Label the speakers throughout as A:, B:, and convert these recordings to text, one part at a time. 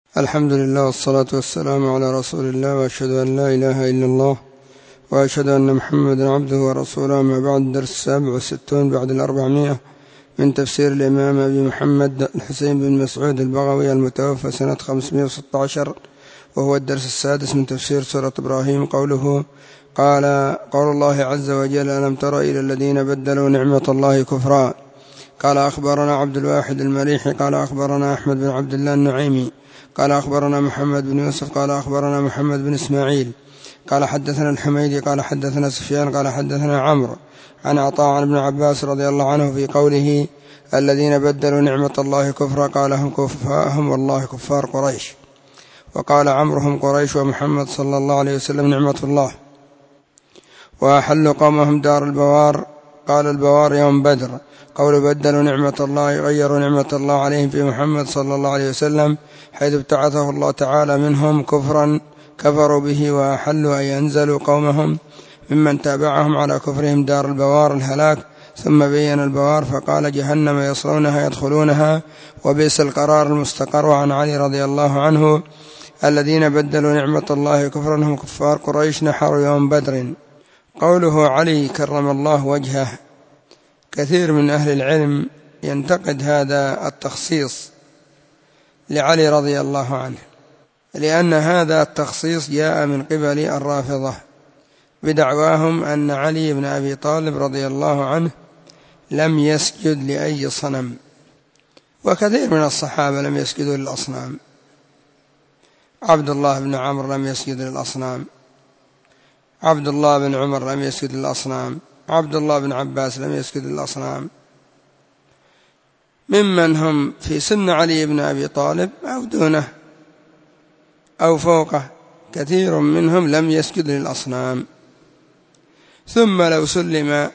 A: الحمد لله والصلاة والسلام على رسول الله، وأشهد أن لا إله إلا الله، وأشهد أن محمدا عبده ورسوله. أما بعد، الدرس 67 بعد 400 من تفسير الإمام أبي محمد الحسين بن مسعود البغوي المتوفى سنة 516، وهو الدرس السادس من تفسير سورة إبراهيم. قول الله عز وجل: ألم تر إلى الذين بدلوا نعمة الله كفرا. قال أخبرنا عبد الواحد المليحي قال أخبرنا أحمد بن عبد الله النعيمي قال أخبرنا محمد بن يوسف قال أخبرنا محمد بن إسماعيل قال حدثنا الحميدي قال حدثنا سفيان قال حدثنا عمرو عن عطاء عن ابن عباس رضي الله عنه في قوله: الذين بدلوا نعمة الله كفرا، قال هم والله كفار قريش. وقال عمرو: هم قريش ومحمد صلى الله عليه وسلم نعمة الله. وأحلوا قومهم دار البوار، قال البوار يوم بدر. قول بدلوا نعمة الله، غيروا نعمة الله عليهم في محمد صلى الله عليه وسلم، حيث ابتعثه الله تعالى منهم كفرا كفروا به، وأحلوا أي أنزلوا قومهم ممن تابعهم على كفرهم دار البوار الهلاك. ثم بين البوار فقال: جهنم يصلونها يدخلونها وبئس القرار المستقر. وعن علي رضي الله عنه: الذين بدلوا نعمة الله كفرا هم كفار قريش نحروا يوم بدر. قوله علي كرم الله وجهه، كثير من أهل العلم ينتقد هذا التخصيص لعلي رضي الله عنه، لأن هذا التخصيص جاء من قبل الرافضة بدعواهم أن علي بن أبي طالب رضي الله عنه لم يسجد لأي صنم، وكثير من الصحابة لم يسجدوا للأصنام. عبد الله بن عمرو لم يسجد للأصنام، عبد الله بن عمر لم يسجد للأصنام، عبد الله بن عباس لم يسجد للأصنام. ممن هم في سن علي بن أبي طالب أو دونه أو فوقه، كثير منهم لم يسجد للأصنام. ثم لو سلم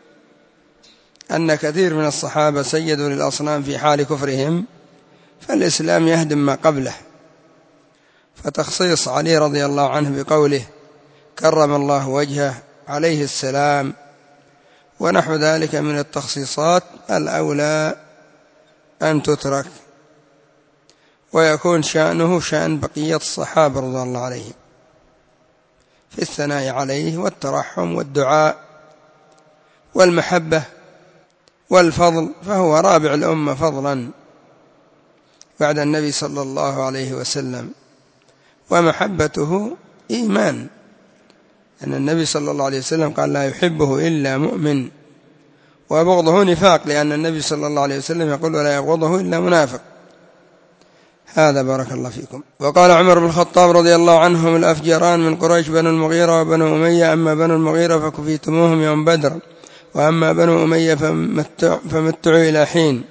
A: أن كثير من الصحابة سجدوا للأصنام في حال كفرهم، فالإسلام يهدم ما قبله. فتخصيص علي رضي الله عنه بقوله كرم الله وجهه عليه السلام ونحو ذلك من التخصيصات الأولى أن تترك، ويكون شأنه شأن بقية الصحابة رضي الله عليهم في الثناء عليه والترحم والدعاء والمحبة والفضل، فهو رابع الأمة فضلا بعد النبي صلى الله عليه وسلم. ومحبته إيمان، أن النبي صلى الله عليه وسلم قال: لا يحبه إلا مؤمن، وبغضه نفاق، لأن النبي صلى الله عليه وسلم يقول: ولا يبغضه إلا منافق. هذا بارك الله فيكم. وقال عمر بن الخطاب رضي الله عنهم: الأفجران من قريش بنو المغيرة وبنو أمية، أما بنو المغيرة فكفيتموهم يوم بدر، وأما بنو أمية فمتعوا إلى حين.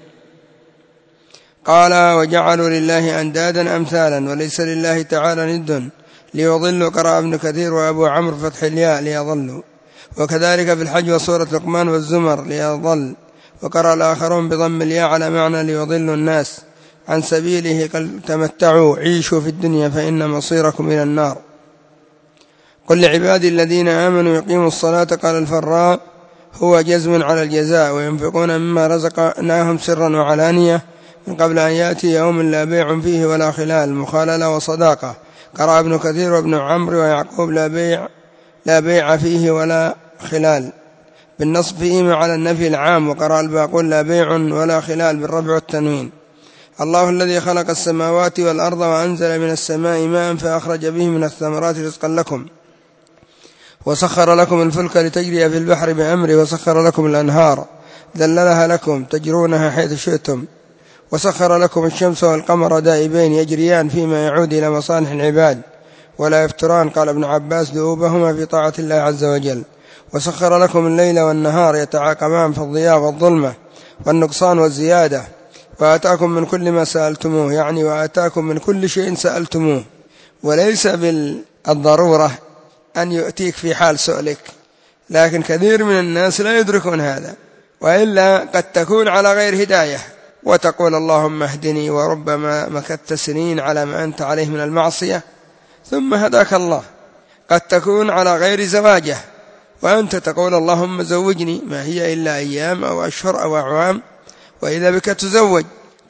A: قال: وجعلوا لله أندادا أمثالا، وليس لله تعالى ند ليضلوا. قرأ ابن كثير وأبو عمرو فتح الياء ليضلوا، وكذلك في الحج وسورة لقمان والزمر ليضل. وقرأ الآخرون بضم الياء على معنى ليضلوا الناس عن سبيله، قل تمتعوا عيشوا في الدنيا فإن مصيركم إلى النار. قل لعبادي الذين آمنوا يقيموا الصلاة. قال الفراء: هو جزم على الجزاء، وينفقون مما رزقناهم سرا وعلانية من قبل أن يأتي يوم لا بيع فيه ولا خلال، مخاللة وصداقة. قرأ ابن كثير وابن عمرو ويعقوب: لا بيع فيه ولا خلال بالنصب فيهما على النفي العام. وقرأ الباقون: لا بيع ولا خلال بالرفع والتنوين. الله الذي خلق السماوات والأرض وأنزل من السماء ماء فأخرج به من الثمرات رزقا لكم، وسخر لكم الفلك لتجري في البحر بأمره، وسخر لكم الأنهار ذللها لكم تجرونها حيث شئتم، وسخر لكم الشمس والقمر دائبين يجريان فيما يعود إلى مصالح العباد ولا يفتران. قال ابن عباس: دؤوبهما في طاعة الله عز وجل. وسخر لكم الليل والنهار يتعاقبان في الضياء والظلمة والنقصان والزيادة، وآتاكم من كل ما سألتموه، يعني وآتاكم من كل شيء سألتموه، وليس بالضرورة أن يؤتيك في حال سؤلك، لكن كثير من الناس لا يدركون هذا، وإلا قد تكون على غير هداية وتقول: اللهم اهدني، وربما مكثت سنين على ما أنت عليه من المعصية ثم هداك الله. قد تكون على غير زواجه وأنت تقول: اللهم زوجني، ما هي إلا أيام أو أشهر أو أعوام، وإذا بك تزوج.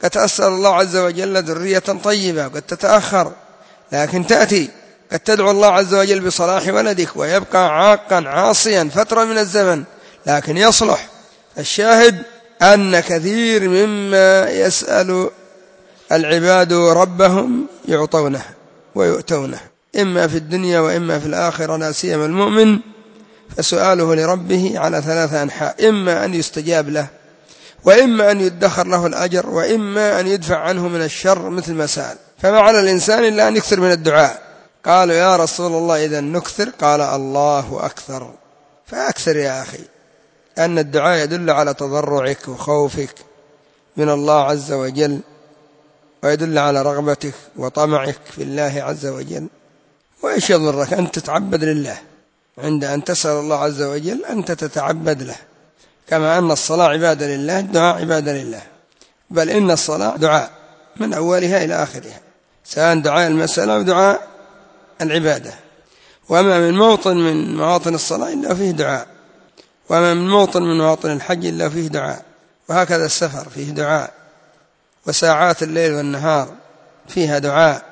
A: قد تسأل الله عز وجل ذرية طيبة، قد تتأخر لكن تأتي، قد تدعو الله عز وجل بصلاح ولدك ويبقى عاقا عاصيا فترة من الزمن لكن يصلح. الشاهد أن كثير مما يسأل العباد ربهم يعطونه ويؤتونه، إما في الدنيا وإما في الآخرة، لا سيما المؤمن فسؤاله لربه على 3 أنحاء: إما أن يستجاب له، وإما أن يدخر له الأجر، وإما أن يدفع عنه من الشر مثل ما سأل. فما على الإنسان إلا أن يكثر من الدعاء. قالوا يا رسول الله إذا نكثر؟ قال الله أكثر. فأكثر يا أخي، أن الدعاء يدل على تضرعك وخوفك من الله عز وجل، ويدل على رغبتك وطمعك في الله عز وجل. وإيش يضرك أن تتعبد لله؟ عند أن تسأل الله عز وجل أنت تتعبد له، كما أن الصلاة عبادة لله، الدعاء عبادة لله، بل إن الصلاة دعاء من أولها إلى آخرها، سواء دعاء المسألة ودعاء العبادة. وما من موطن من مواطن الصلاة إلا فيه دعاء، وما من موطن من مواطن الحج إلا فيه دعاء، وهكذا السفر فيه دعاء، وساعات الليل والنهار فيها دعاء،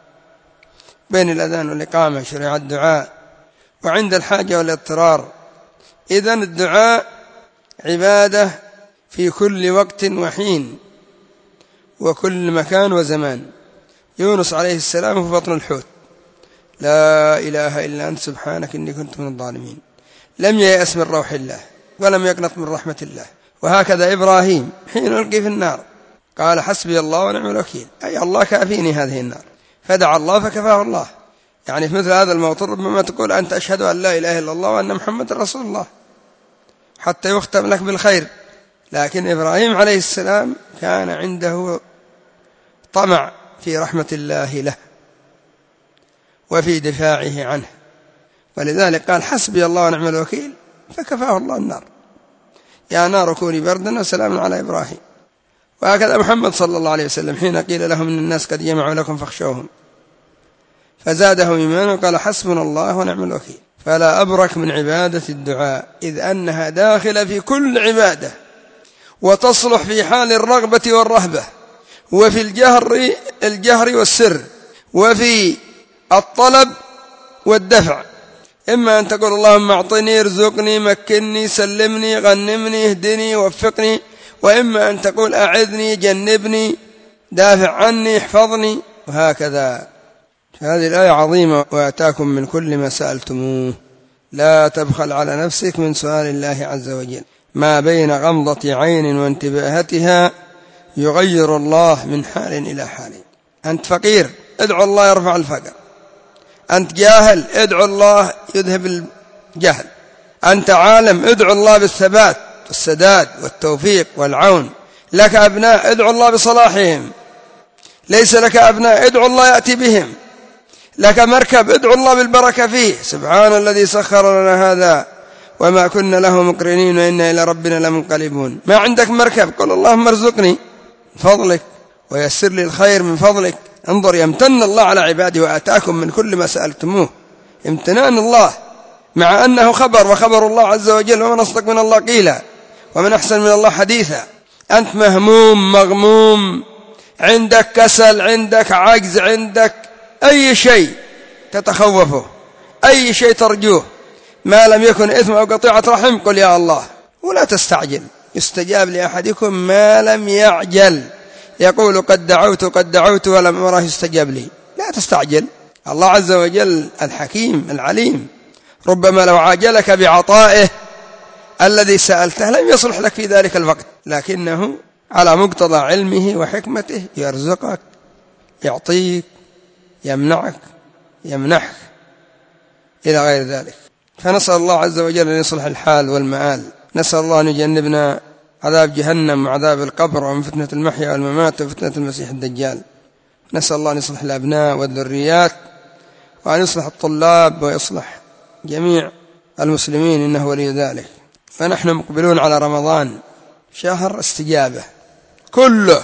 A: بين الأذان والإقامة شرع الدعاء، وعند الحاجة والاضطرار. إذن الدعاء عبادة في كل وقت وحين وكل مكان وزمان. يونس عليه السلام في بطن الحوت: لا إله إلا أنت سبحانك إني كنت من الظالمين، لم ييأس من روح الله ولم يقنط من رحمة الله. وهكذا إبراهيم حين ألقي في النار قال حسبي الله ونعم الوكيل، أي الله كافيني هذه النار، فدعا الله فكفاه الله. يعني في مثل هذا الموطن ربما تقول أنت أشهد أن لا إله إلا الله وأن محمد رسول الله حتى يختم لك بالخير. لكن إبراهيم عليه السلام كان عنده طمع في رحمة الله له وفي دفاعه عنه، ولذلك قال حسبي الله ونعم الوكيل فكفاه الله النار، يا نار كوني بردا وسلام على إبراهيم. وهكذا محمد صلى الله عليه وسلم حين قيل لهم إن الناس قد جمعوا لكم فاخشوهم فزادهم إيمانا وقال حسبنا الله ونعم الوكيل. فلا أبرك من عبادة الدعاء، إذ أنها داخلة في كل عبادة، وتصلح في حال الرغبة والرهبة، وفي الجهر والسر، وفي الطلب والدفع. إما أن تقول اللهم اعطني، ارزقني، مكنني، سلمني، غنمني، اهدني، وفقني، وإما أن تقول أعذني، جنبني، دافع عني، احفظني، وهكذا. هذه الآية عظيمة: وآتاكم من كل ما سألتموه. لا تبخل على نفسك من سؤال الله عز وجل، ما بين غمضة عين وانتباهتها يغير الله من حال إلى حال. أنت فقير ادعو الله يرفع الفقر، أنت جاهل ادعو الله يذهب الجهل، أنت عالم ادعو الله بالثبات والسداد والتوفيق والعون، لك أبناء ادعو الله بصلاحهم، ليس لك أبناء ادعو الله يأتي بهم، لك مركب ادعو الله بالبركة فيه. سبحان الذي سخر لنا هذا وما كنا له مقرنين وإنا إلى ربنا لمنقلبون. ما عندك مركب قل اللهم ارزقني من فضلك ويسر لي الخير من فضلك. انظر يمتن الله على عباده: وآتاكم من كل ما سألتموه. امتنان الله، مع أنه خبر، وخبر الله عز وجل ومن أصدق من الله قيلا ومن أحسن من الله حديثا. أنت مهموم مغموم، عندك كسل، عندك عجز، عندك أي شيء تتخوفه، أي شيء ترجوه، ما لم يكن إثم أو قطيعة رحم، قل يا الله ولا تستعجل. يستجاب لأحدكم ما لم يعجل، يقول قد دعوت ولم أره يستجاب لي. لا تستعجل، الله عز وجل الحكيم العليم، ربما لو عاجلك بعطائه الذي سألته لم يصلح لك في ذلك الوقت، لكنه على مقتضى علمه وحكمته يرزقك، يعطيك، يمنعك، يمنحك إلى غير ذلك. فنسأل الله عز وجل أن يصلح الحال والمآل. نسأل الله أن يجنبنا عذاب جهنم وعذاب القبر ومن فتنة المحيا والممات وفتنة المسيح الدجال. نسأل الله أن يصلح الأبناء والذريات، وأن يصلح الطلاب ويصلح جميع المسلمين، إنه ولي ذلك. فنحن مقبلون على رمضان، شهر استجابة كله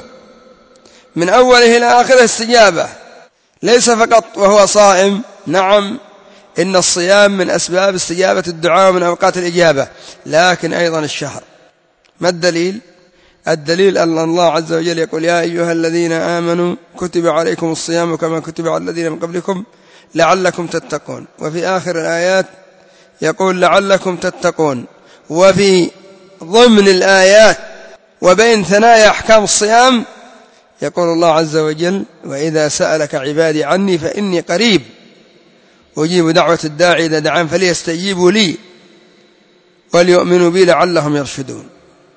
A: من أوله إلى آخره استجابة، ليس فقط وهو صائم. نعم إن الصيام من أسباب استجابة الدعاء من أوقات الإجابة، لكن أيضا الشهر. ما الدليل؟ الدليل أن الله عز وجل يقول يا أيها الذين آمنوا كتب عليكم الصيام كما كتب على الذين من قبلكم لعلكم تتقون. وفي آخر الآيات يقول لعلكم تتقون. وفي ضمن الآيات وبين ثنايا أحكام الصيام يقول الله عز وجل وإذا سألك عبادي عني فإني قريب أجيب دعوة الداعي إذا دعان فليستجيبوا لي وليؤمنوا بي لعلهم يرشدون.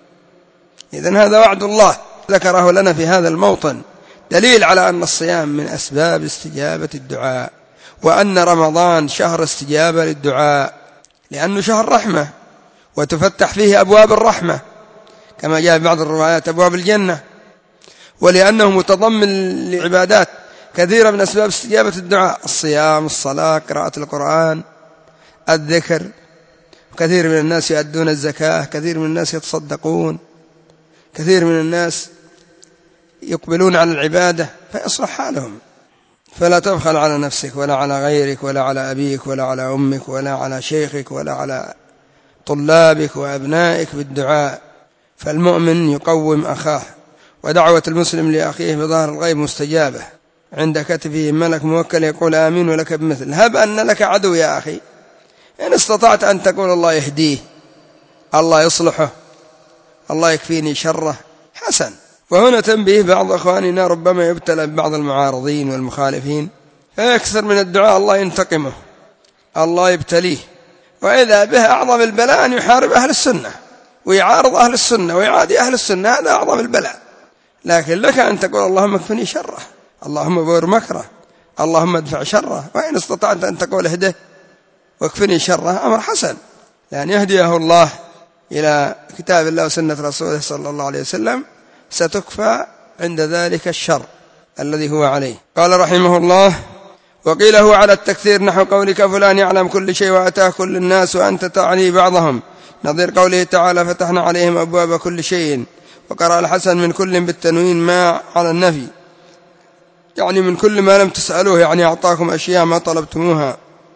A: إذن هذا وعد الله ذكره لنا في هذا الموطن، دليل على أن الصيام من أسباب استجابة الدعاء، وأن رمضان شهر استجابة للدعاء لأنه شهر رحمة وتفتح فيه أبواب الرحمة كما جاء في بعض الروايات أبواب الجنة، ولأنه متضمن لعبادات كثيرة من أسباب استجابة الدعاء: الصيام، الصلاة، قراءة القرآن، الذكر. كثير من الناس يؤدون الزكاة، كثير من الناس يتصدقون، كثير من الناس يقبلون على العبادة فيصلح حالهم. فلا تبخل على نفسك ولا على غيرك ولا على أبيك ولا على أمك ولا على شيخك ولا على طلابك وأبنائك بالدعاء، فالمؤمن يقوم أخاه، ودعوة المسلم لأخيه بظهر الغيب مستجابة، عند كتفه ملك موكل يقول آمين ولك بمثل. هب أن لك عدو يا أخي، إن استطعت أن تقول الله يهديه، الله يصلحه، الله يكفيني شره، حسن. وهنا تنبيه بعض أخواننا ربما يبتلى ببعض المعارضين والمخالفين فيكثر من الدعاء الله ينتقمه، الله يبتليه، وإذا به أعظم البلاء أن يحارب أهل السنة ويعارض أهل السنة ويعادي أهل السنة، هذا أعظم البلاء. لكن لك أن تقول اللهم اكفني شره، اللهم بور مكره، اللهم ادفع شره، وإن استطعت أن تقول اهده واكفني شره، أمر حسن، لأن يهديه الله إلى كتاب الله وسنة رسوله صلى الله عليه وسلم ستكفى عند ذلك الشر الذي هو عليه. قال رحمه الله: وقيل هو على التكثير نحو قولك فلان يعلم كل شيء وأتاه كل الناس وأنت تعني بعضهم، نظير قوله تعالى فتحنا عليهم أبواب كل شيء. وقرأ الحسن من كل بالتنوين ما على النفي، يعني من كل ما لم تسألوه، يعني أعطاكم أشياء ما طلبتموها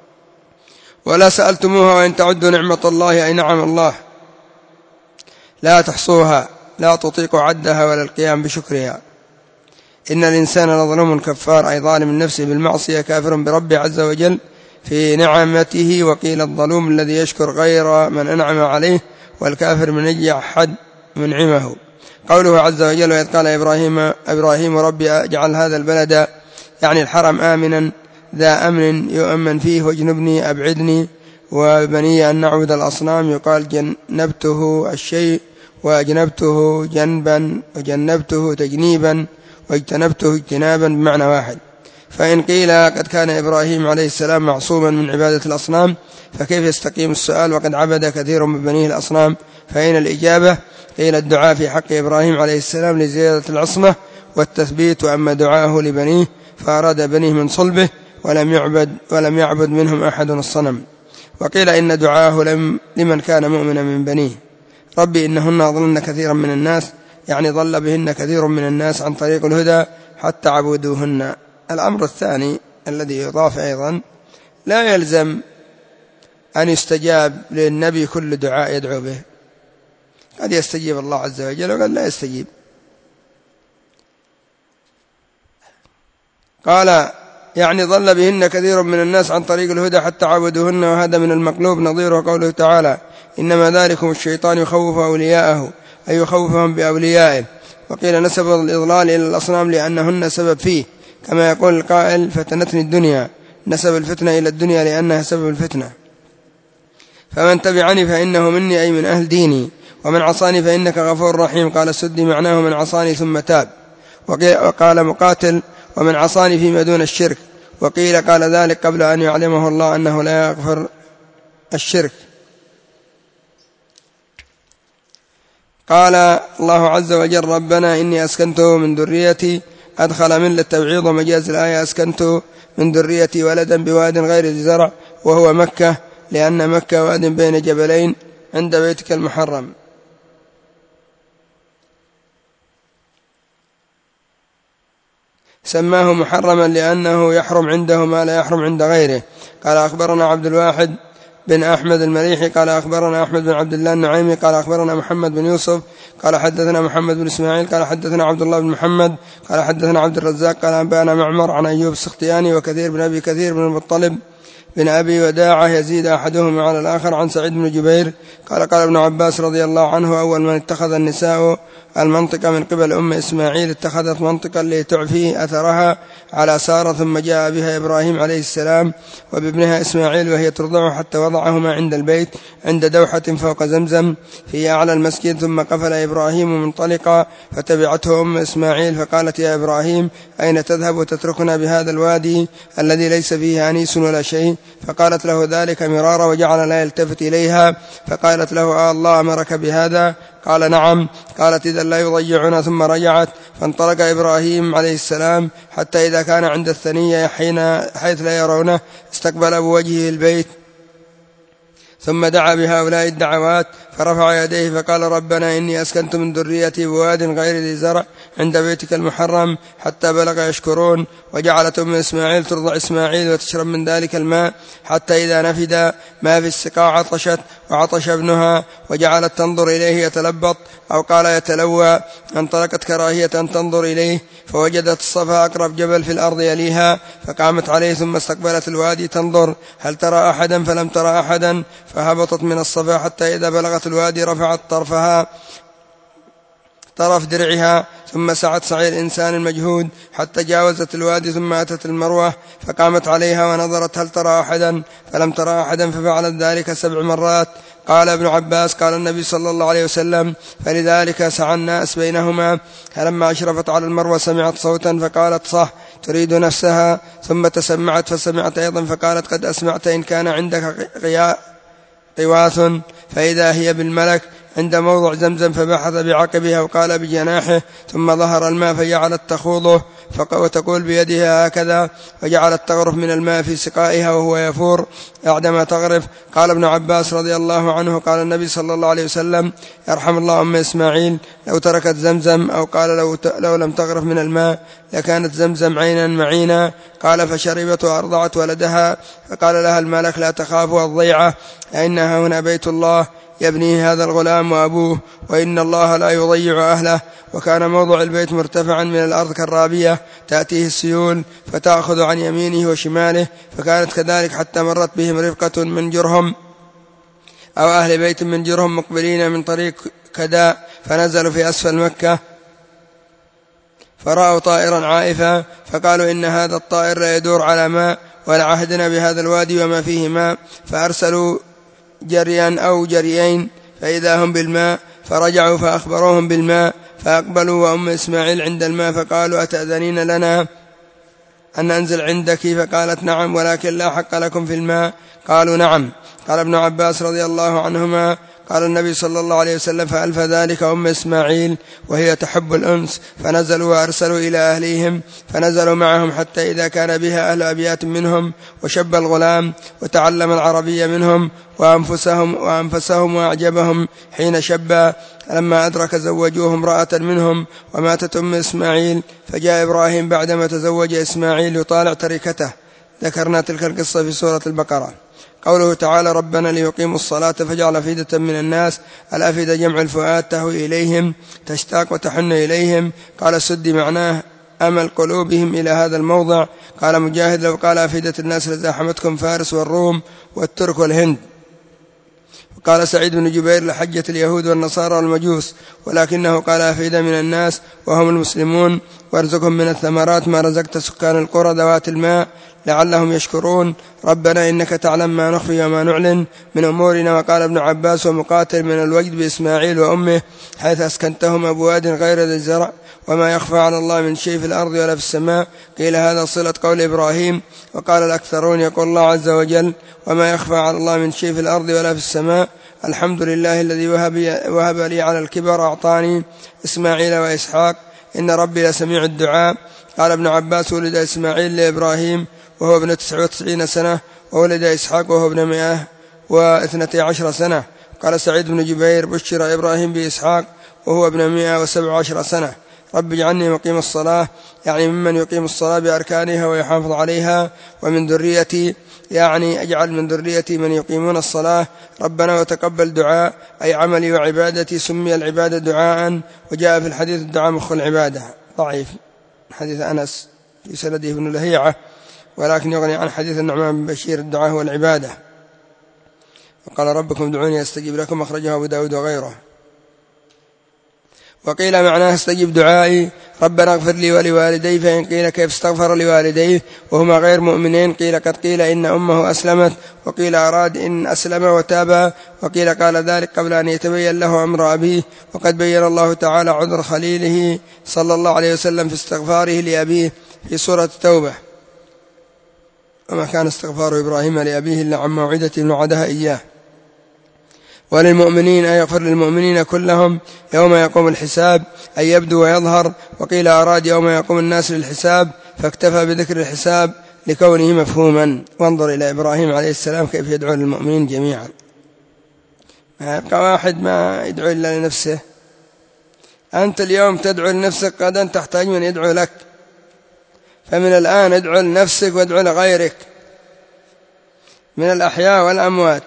A: ولا سألتموها، وإن تعدوا نعمة الله أي نعم الله لا تحصوها، لا تطيق عدها ولا القيام بشكرها. إن الإنسان لظلوم كفار، أي ظالم النفس بالمعصية كافر بربه عز وجل في نعمته. وقيل الظلوم الذي يشكر غير من أنعم عليه، والكافر من يجحد منعمه. قوله عز وجل: وإذ قال إبراهيم ربي أجعل هذا البلد، يعني الحرم، آمنا ذا أمن يؤمن فيه واجنبني أبعدني وبني أن نعبد الأصنام. يقال جنبته الشيء وأجنبته جنبا وجنبته تجنيبا واجتنبته اجتنابا بمعنى واحد. فإن قيل قد كان إبراهيم عليه السلام معصوما من عبادة الأصنام فكيف يستقيم السؤال وقد عبد كثير من بنيه الأصنام؟ فإن الإجابة قيل الدعاء في حق إبراهيم عليه السلام لزيادة العصمة والتثبيت، وأما دعاءه لبنيه فأراد بنيه من صلبه ولم يعبد منهم أحد الصنم. وقيل إن دعاءه لمن كان مؤمنا من بنيه ربي إنهن أضلن كثيرا من الناس، يعني ضل بهن كثير من الناس عن طريق الهدى حتى عبدوهن. الأمر الثاني الذي يضاف أيضا: لا يلزم أن يستجاب للنبي كل دعاء يدعو به، قد يستجيب الله عز وجل وقد لا يستجيب. قال يعني ضل بهن كثير من الناس عن طريق الهدى حتى عبدوهن، وهذا من المقلوب، نظيره قوله تعالى: إنما ذلكم الشيطان يخوف أولياءه، أي يخوفهم بأوليائه. وقيل نسب الإضلال إلى الأصنام لأنهن سبب فيه، كما يقول القائل: فتنتني الدنيا، نسب الفتنة إلى الدنيا لأنها سبب الفتنة. فمن تبعني فإنه مني، أي من أهل ديني، ومن عصاني فإنك غفور رحيم. قال السدي معناه من عصاني ثم تاب. وقال مقاتل: ومن عصاني فيما دون الشرك. وقيل قال ذلك قبل أن يعلمه الله أنه لا يغفر الشرك. قال الله عز وجل: ربنا إني أسكنت من ذريتي، أدخل من للتبعيض، ومجاز الآية أسكنت من ذريتي ولدا بواد غير ذي زرع، وهو مكة، لأن مكة واد بين جبلين عند بيتك المحرم. سماه محرما لأنه يحرم عنده ما لا يحرم عند غيره. قال أخبرنا عبد الواحد بن أحمد المليحي قال أخبرنا أحمد بن عبد الله النعيمي قال أخبرنا محمد بن يوسف قال حدثنا محمد بن إسماعيل قال حدثنا عبد الله بن محمد قال حدثنا عبد الرزاق قال أنبأنا معمر عن أيوب السختياني وكثير بن أبي كثير بن المطلب بن أبي وداعة يزيد أحدهما على الآخر عن سعيد بن جبير قال ابن عباس رضي الله عنه أول من اتخذ النساء المنطقة من قبل أم إسماعيل اتخذت منطقة لتعفي أثرها على سارة، ثم جاء بها إبراهيم عليه السلام وبابنها إسماعيل وهي ترضع حتى وضعهما عند البيت عند دوحة فوق زمزم في أعلى المسجد، ثم قفل إبراهيم منطلقا فتبعته أم إسماعيل فقالت يا إبراهيم أين تذهب وتتركنا بهذا الوادي الذي ليس فيه أنيس ولا شيء؟ فقالت له ذلك مرارا وجعل لا يلتفت إليها، فقالت له الله أمرك بهذا؟ قال نعم. قالت إذا لا يضيعنا، ثم رجعت فانطلق إبراهيم عليه السلام حتى إذا كان عند الثنية حيث لا يرونه استقبل بوجهه البيت، ثم دعا بهؤلاء الدعوات فرفع يديه فقال ربنا إني أسكنت من ذريتي بواد غير ذي زرع عند بيتك المحرم حتى بلغ يشكرون. وجعلت أم إسماعيل ترضع إسماعيل وتشرب من ذلك الماء حتى إذا نفد ما في السقاء عطشت وعطش ابنها وجعلت تنظر إليه يتلبط أو قال يتلوى، انطلقت كراهية أن تنظر إليه فوجدت الصفا أقرب جبل في الأرض يليها فقامت عليه، ثم استقبلت الوادي تنظر هل ترى أحدا فلم ترى أحدا، فهبطت من الصفا حتى إذا بلغت الوادي رفعت طرف درعها ثم سعت سعي الإنسان المجهود حتى جاوزت الوادي ثم أتت المروة فقامت عليها ونظرت هل ترى أحدا فلم ترى أحدا، ففعلت ذلك 7 مرات. قال ابن عباس قال النبي صلى الله عليه وسلم فلذلك سعى الناس بينهما، فلما أشرفت على المروة سمعت صوتا فقالت صح تريد نفسها، ثم تسمعت فسمعت أيضا فقالت قد أسمعت إن كان عندك قواث، فإذا هي بالملك عند موضع زمزم فبحث بعقبها وقال بجناحه، ثم ظهر الماء فجعلت تخوضه وتقول بيدها هكذا، وجعلت تغرف من الماء في سقائها وهو يفور بعدما تغرف. قال ابن عباس رضي الله عنه قال النبي صلى الله عليه وسلم يرحم الله أم إسماعيل لو تركت زمزم، أو قال لو لم تغرف من الماء لكانت زمزم عينا معينا. قال فشربت وأرضعت ولدها، فقال لها الملك لا تخافوا الضيعة فإنها هنا بيت الله يبنيه هذا الغلام وأبوه، وإن الله لا يضيع أهله. وكان موضع البيت مرتفعا من الأرض كالرابية تأتيه السيول فتأخذ عن يمينه وشماله، فكانت كذلك حتى مرت بهم رفقة من جرهم أو أهل بيت من جرهم مقبلين من طريق كداء فنزلوا في أسفل مكة فرأوا طائرا عائفا فقالوا إن هذا الطائر لا يدور على ماء ولعهدنا بهذا الوادي وما فيه ماء، فأرسلوا جريا أو جريين فإذا هم بالماء، فرجعوا فأخبروهم بالماء فأقبلوا وأم إسماعيل عند الماء فقالوا أتأذنين لنا أن ننزل عندك؟ فقالت نعم ولكن لا حق لكم في الماء. قالوا نعم. قال ابن عباس رضي الله عنهما قال النبي صلى الله عليه وسلم فألف ذلك أم إسماعيل وهي تحب الأنس، فنزلوا وأرسلوا إلى أهليهم فنزلوا معهم حتى إذا كان بها أهل أبيات منهم وشب الغلام وتعلم العربية منهم وأنفسهم وأعجبهم حين شب، لما أدرك زوجوه امرأة منهم وماتت أم إسماعيل، فجاء إبراهيم بعدما تزوج إسماعيل يطالع تركته. ذكرنا تلك القصة في سورة البقرة. قوله تعالى ربنا ليقيموا الصلاة فجعل أفئدة من الناس، الأفئدة جمع الفؤاد تهوي إليهم تشتاق وتحن إليهم. قال السدي معناه أمل قلوبهم إلى هذا الموضع. قال مجاهد لو قال أفئدة الناس لزاحمتكم فارس والروم والترك والهند. قال سعيد بن جبير لحجة اليهود والنصارى والمجوس، ولكنه قال أفئدة من الناس وهم المسلمون، وارزقهم من الثمرات ما رزقت سكان القرى ذوات الماء لعلهم يشكرون. ربنا إنك تعلم ما نخفي وما نعلن من أمورنا. وقال ابن عباس ومقاتل من الوجد بإسماعيل وأمه حيث أسكنتهما بواد غير ذي الزرع وما يخفى على الله من شيء في الأرض ولا في السماء. قيل هذا صلة قول إبراهيم. وقال الأكثرون يقول الله عز وجل وما يخفى على الله من شيء في الأرض ولا في السماء. الحمد لله الذي وهب لي على الكبر أعطاني إسماعيل وإسحاق إن ربي لسميع الدعاء. قال ابن عباس ولد إسماعيل لإبراهيم وهو ابن 99 سنة، وولد إسحاق وهو ابن 112 سنة. قال سعيد بن جبير بشر إبراهيم بإسحاق وهو ابن 117 سنة. رب اجعلني مقيم الصلاة، يعني ممن يقيم الصلاة بأركانها ويحافظ عليها، ومن ذريتي يعني اجعل من ذريتي من يقيمون الصلاة. ربنا وتقبل دعاء أي عملي وعبادتي. سمي العبادة دعاء، وجاء في الحديث الدعاء مخ العبادة. ضعيف حديث أنس في سنده ابن لهيعة، ولكن يغني عن حديث النعمان بن بشير الدعاء هو العبادة. وقال ربكم ادعوني أستجب لكم، أخرجه أبو داود وغيره. وقيل معناه استجب دعائي ربنا اغفر لي ولوالدي، فإن قيل كيف استغفر لوالديه وهما غير مؤمنين؟ قيل قد قيل إن أمه أسلمت، وقيل أراد إن أسلم وتابا، وقيل قال ذلك قبل أن يتبين له أمر أبيه. وقد بين الله تعالى عذر خليله صلى الله عليه وسلم في استغفاره لأبيه في سورة التوبة: وما كان استغفار إبراهيم لأبيه إلا عن موعدة وعدها إياه. وللمؤمنين أي يغفر للمؤمنين كلهم يوم يقوم الحساب، أي يبدو ويظهر. وقيل أراد يوم يقوم الناس للحساب، فاكتفى بذكر الحساب لكونه مفهوما. وانظر إلى إبراهيم عليه السلام كيف يدعو للمؤمنين جميعا، ما يبقى واحد ما يدعو إلا لنفسه. أنت اليوم تدعو لنفسك، غدا تحتاج من يدعو لك، فمن الآن ادعو لنفسك وادعو لغيرك من الأحياء والأموات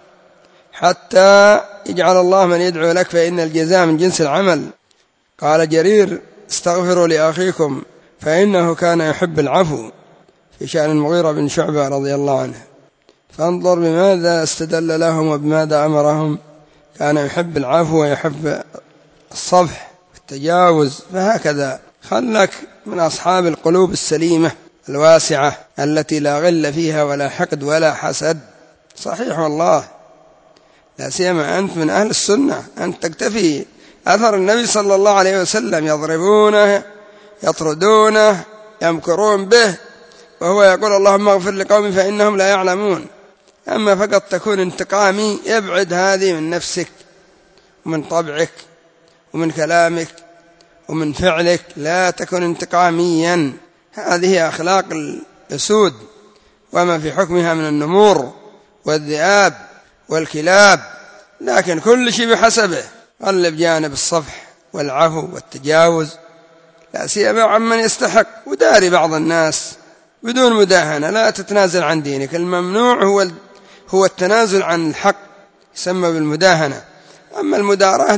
A: حتى يجعل الله من يدعو لك، فإن الجزاء من جنس العمل. قال جرير: استغفروا لأخيكم فإنه كان يحب العفو، في شأن المغيرة بن شعبة رضي الله عنه. فانظر بماذا استدل لهم وبماذا أمرهم. كان يحب العفو ويحب الصفح والتجاوز. فهكذا خلك من أصحاب القلوب السليمة الواسعة التي لا غل فيها ولا حقد ولا حسد. صحيح والله، لا سيما أنت من أهل السنة، أنت تكتفي أثر النبي صلى الله عليه وسلم، يضربونه يطردونه يمكرون به، وهو يقول اللهم اغفر لقومي فإنهم لا يعلمون. أما فقط تكون انتقامي، يبعد هذه من نفسك ومن طبعك ومن كلامك ومن فعلك، لا تكن انتقاميا. هذه أخلاق الأسود وما في حكمها من النمور والذئاب والكلاب، لكن كل شيء بحسبه. قلب جانب الصفح والعفو والتجاوز، لا سيما عمن يستحق. وداري بعض الناس بدون مداهنة، لا تتنازل عن دينك. الممنوع هو التنازل عن الحق، يسمى بالمداهنة. أما المداراة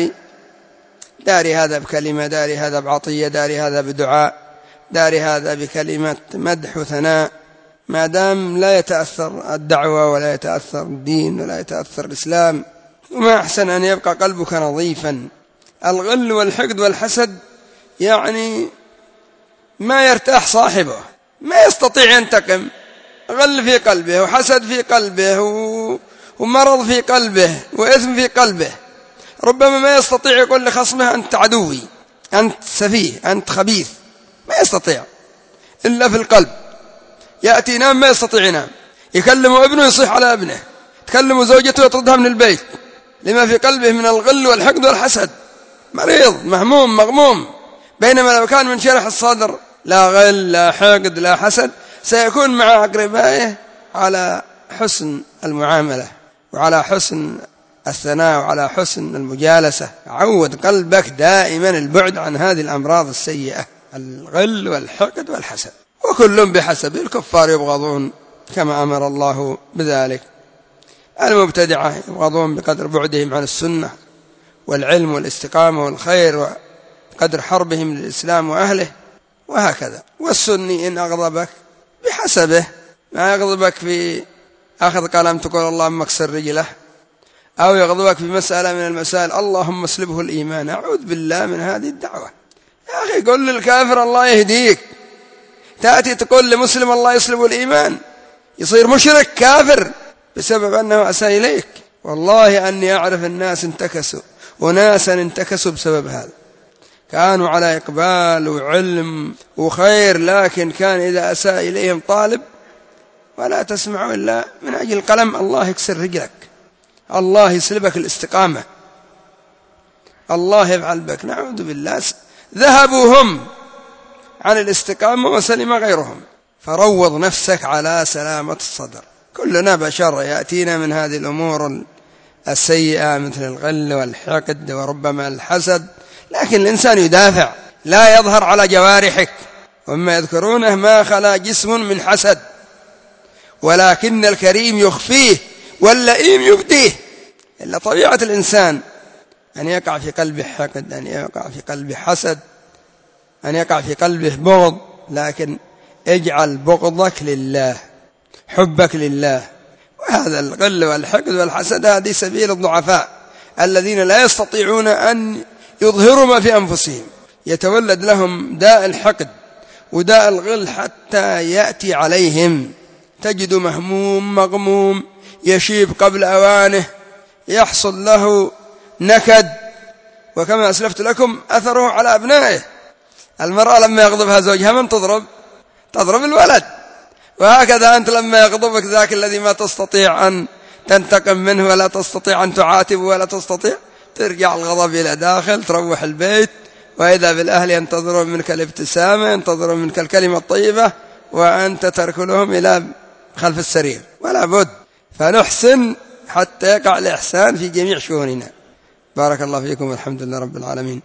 A: داري هذا بكلمة، داري هذا بعطية، داري هذا بدعاء، داري هذا بكلمة مدح وثناء، ما دام لا يتأثر الدعوة ولا يتأثر الدين ولا يتأثر الإسلام. وما أحسن أن يبقى قلبك نظيفا. الغل والحقد والحسد يعني ما يرتاح صاحبه، ما يستطيع ينتقم. غل في قلبه وحسد في قلبه ومرض في قلبه وإثم في قلبه. ربما ما يستطيع يقول لخصمه أنت عدوي، أنت سفيه، أنت خبيث، ما يستطيع إلا في القلب. يأتي ينام ما يستطيع ينام، يكلم ابنه يصيح على ابنه، تكلم زوجته يطردها من البيت، لما في قلبه من الغل والحقد والحسد. مريض مهموم مغموم. بينما لو كان من شرح الصدر، لا غل لا حقد لا حسد، سيكون مع أقربائه على حسن المعاملة وعلى حسن الثناء وعلى حسن المجالسة. عود قلبك دائما البعد عن هذه الأمراض السيئة، الغل والحقد والحسد. وكل بحسب. الكفار يبغضون كما أمر الله بذلك، المبتدعة يبغضون بقدر بعدهم عن السنة والعلم والاستقامة والخير وقدر حربهم للإسلام وأهله، وهكذا. والسني إن أغضبك بحسبه، ما يغضبك في أخذ قلم تقول اللهم اكسر رجله، أو يغضبك في مسألة من المسائل اللهم اسلبه الإيمان. أعوذ بالله من هذه الدعوة. يا أخي قل للكافر الله يهديك، تأتي تقول لمسلم الله يسلبه الإيمان، يصير مشرك كافر بسبب أنه أساء إليك. والله أني أعرف الناس انتكسوا، وناسا انتكسوا بسبب هذا، كانوا على إقبال وعلم وخير، لكن كان إذا أساء إليهم طالب ولا تسمع إلا من أجل القلم الله يكسر رجلك، الله يسلبك الاستقامة، الله يفعل بك. نعوذ بالله. ذهبوا هم عن الاستقامة وسلم غيرهم. فروض نفسك على سلامة الصدر. كلنا بشر، يأتينا من هذه الأمور السيئة مثل الغل والحقد وربما الحسد، لكن الإنسان يدافع. لا يظهر على جوارحك. ومما يذكرونه ما خلا جسم من حسد، ولكن الكريم يخفيه واللئيم يبديه. إلا طبيعة الإنسان أن يقع في قلبه حقد، أن يقع في قلبه حسد، أن يقع في قلبه بغض، لكن اجعل بغضك لله، حبك لله. وهذا الغل والحقد والحسد هذه سبيل الضعفاء الذين لا يستطيعون أن يظهروا ما في أنفسهم، يتولد لهم داء الحقد وداء الغل حتى يأتي عليهم، تجد مهموم مغموم يشيب قبل أوانه، يحصل له نكد. وكما أسلفت لكم أثره على أبنائه. المرأة لما يغضبها زوجها من تضرب الولد، وهكذا أنت لما يغضبك ذاك الذي ما تستطيع أن تنتقم منه ولا تستطيع أن تعاتبه ولا تستطيع، ترجع الغضب إلى داخل، تروح البيت، وإذا بالأهل ينتظرون منك الابتسامة، ينتظرون منك الكلمة الطيبة، وأنت تركلهم إلى خلف السرير. ولا بد فنحسن حتى يقع الإحسان في جميع شؤوننا. بارك الله فيكم والحمد لله رب العالمين.